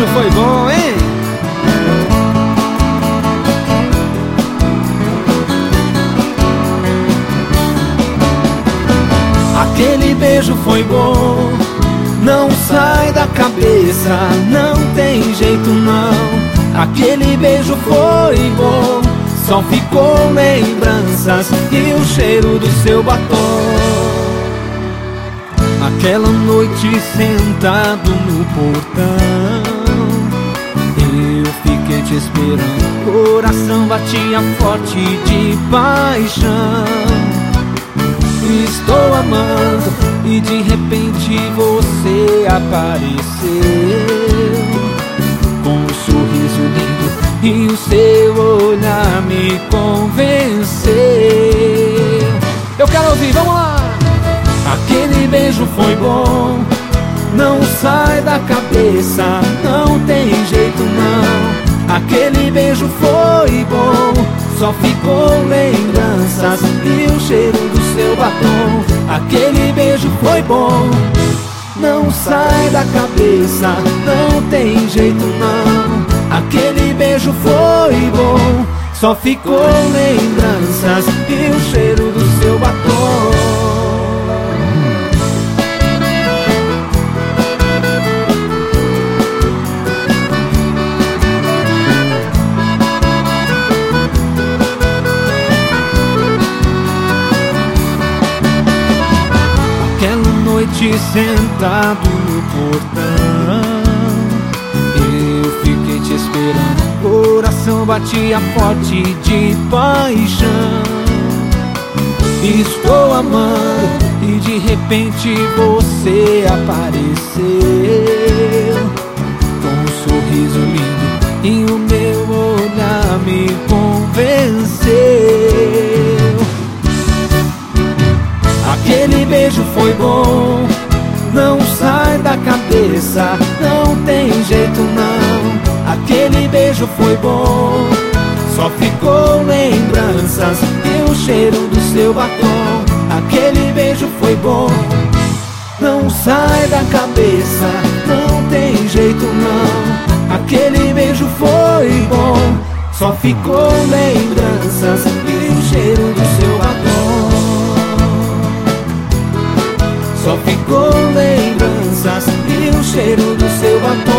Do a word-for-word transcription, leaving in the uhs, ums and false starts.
beijo foi bom, hein? Aquele beijo foi bom, não sai da cabeça, não tem jeito não. Aquele beijo foi bom, só ficou lembranças e o cheiro do seu batom. Aquela noite sentado no portão, eu fiquei te esperando, coração batia forte de paixão. Estou amando e de repente você apareceu, com um sorriso lindo e o seu olhar me convenceu. Eu quero ouvir, vamos lá! Aquele beijo foi bom, não sai da cabeça, não tem jeito não. Aquele beijo foi bom, só ficou lembranças e o cheiro do seu batom. Aquele beijo foi bom, não sai da cabeça, não tem jeito não. Aquele beijo foi bom, só ficou lembranças e o cheiro do seu batom. Sentado no portão, eu fiquei te esperando, coração batia forte de paixão. Estou amando e de repente você apareceu, com um sorriso lindo e o meu olhar me convenceu. Aquele beijo foi bom, não sai da cabeça, não tem jeito não. Aquele beijo foi bom, só ficou lembranças e o cheiro do seu batom. Aquele beijo foi bom, não sai da cabeça, não tem jeito não. Aquele beijo foi bom, só ficou lembranças e o cheiro do seu batom. Só ficou lembranças e o cheiro do seu batom.